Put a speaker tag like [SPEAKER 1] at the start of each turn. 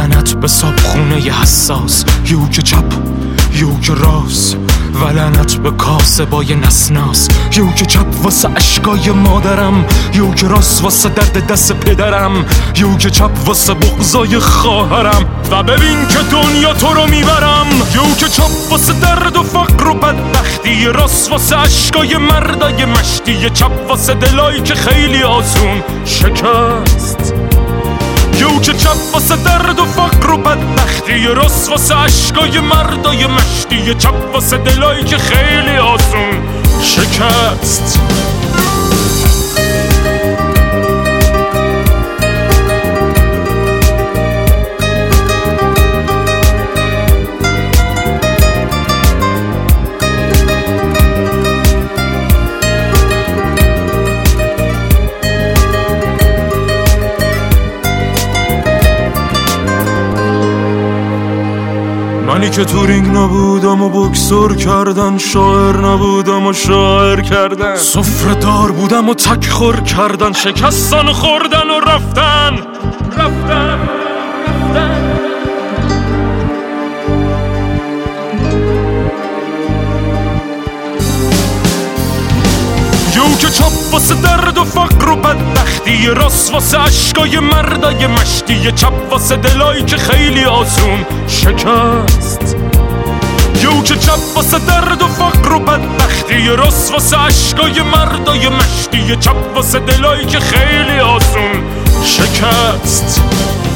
[SPEAKER 1] لعنت به صابخونه حساس، یوک چپ یوک راست و لعنت به کاسبای نسناس. یوک چپ واسه اشکای مادرم، یوک راست واسه درد دست پدرم، یوک چپ واسه بغضای خواهرم و ببین که دنیا تو رو میبرم. یوک چپ واسه درد و فقر و بدبختی، راست واسه اشکای مردای مشتی، چپ واسه دلایی که خیلی آسون شکست. یوک چپ واسه درد و فقر و بدبختی، راست واسه اشکای مردای مشتی، چپ واسه دلایی که خیلی آسون شکست. منی که تو رینگ نبودم و بکسور کردن، شاعر نبودم و شاعر کردن، سفره دار بودم و تک خور کردن، شکستن و خوردن و رفتن. یوک چپ واسه درد و فقر و بدبختی، راست واسه اشکای مردای مشتی، چپ واسه دلایی که خیلی آسون شکست. یوک چپ واسه درد و فقر و بدبختی، راست واسه اشکای مردای مشتی، چپ واسه دلایی که خیلی آسون شکست.